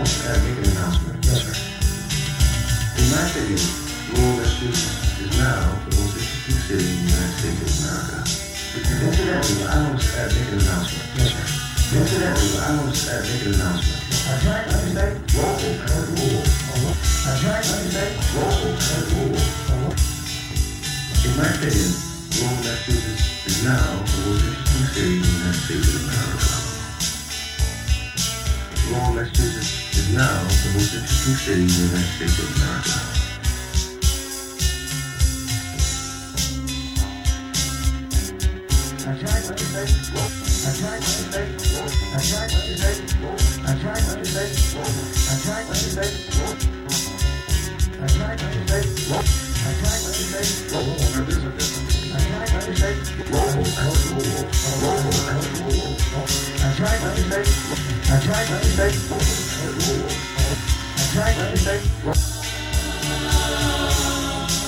want to make an announcement. Yes, sir. In my opinion, Lowell, Massachusetts is now the most interesting city in the United States of America. Incidentally, I want to make an announcement. Yes, sir. Incidentally, I want to make an announcement. That's right, let me say, Lowell and Lowell. That's right, let me say, Lowell and Lowell. In my opinion, Lowell, Massachusetts is now the most interesting city in the United States of America. Lowell, Massachusetts is now the most interesting city in the United States of America. That's right, let me say, that's right, let me say, that's right, let me say, that's right, let me say, that's right, let me say, that's right, let me say, that's right, let me say, that's right, let me say, that's right, let me say, that's right, let me say, that's right, let me say.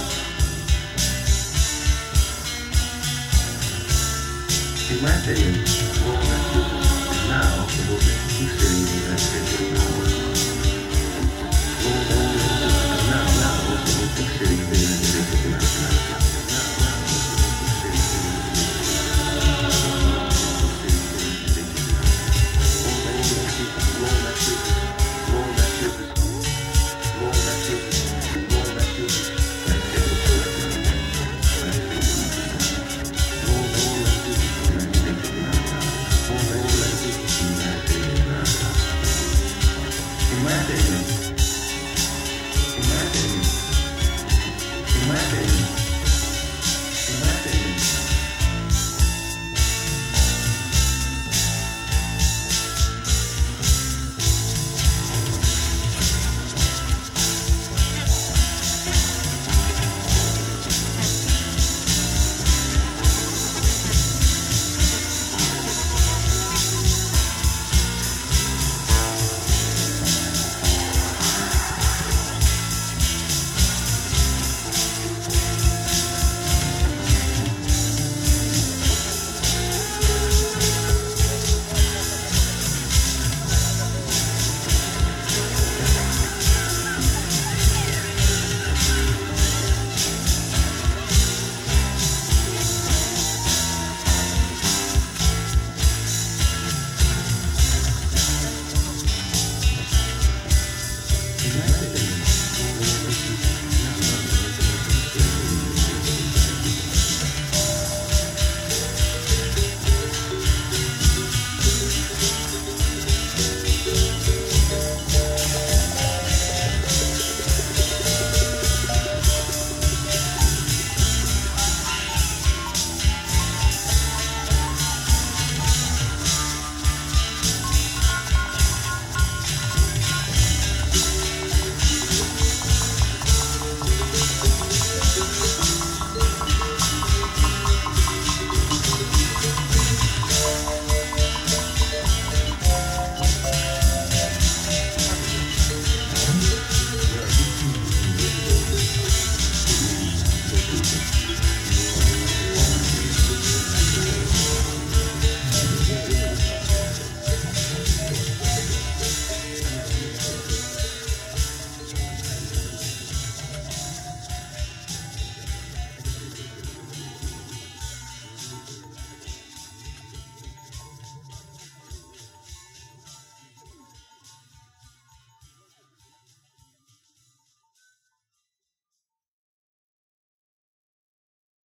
In my opinion,